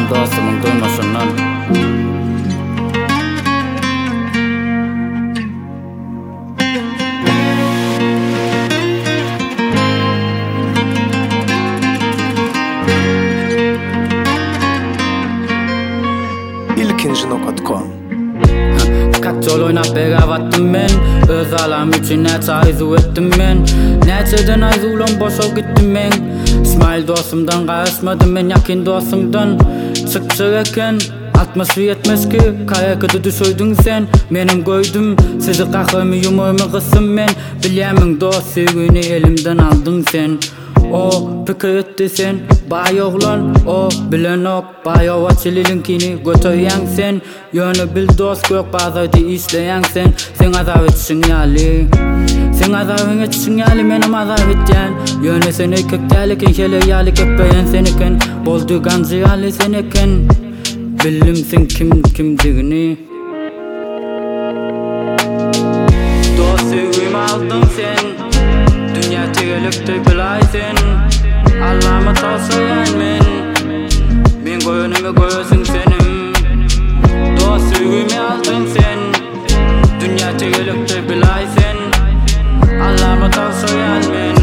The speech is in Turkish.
dostumun duymasından. ilkinci.com Kaç yol oynap begavattım men, öz alam üçün neçe ayzu ettim men. Neçeden ayzu ulan boşa gittim men. İsmail dostumdan kaçmadım men, yakin dostumdan çıkacak eken. 60-70 ki kayakıdı düşöydün sen. Menim göydüm sizi kahvemi yumuğumu kısım men. Bilyemin dost sevgini elimden aldın sen. O fikir etti sen, bay oğlan. O bilen ok, bay ova çililinkini götüyen sen. Yönü bil dost gök bazaydı işleyen sen. Sen azap etsin yali, sen azabın etsin yali, menim azap etyen. Yönü seni köktelikin, şele yali kökbeyen seniken. Boldu gancı yali seniken. Bildim sen kimdigini. Dost sevgimi aldın sen, dünya tegelikti bilaysen. Allah'ıma tavsiyen men koyunumu koyusun senim. Dost sevgimi aldın sen, dünya tegelikti bilaysen. Allah'ıma tavsiyen men.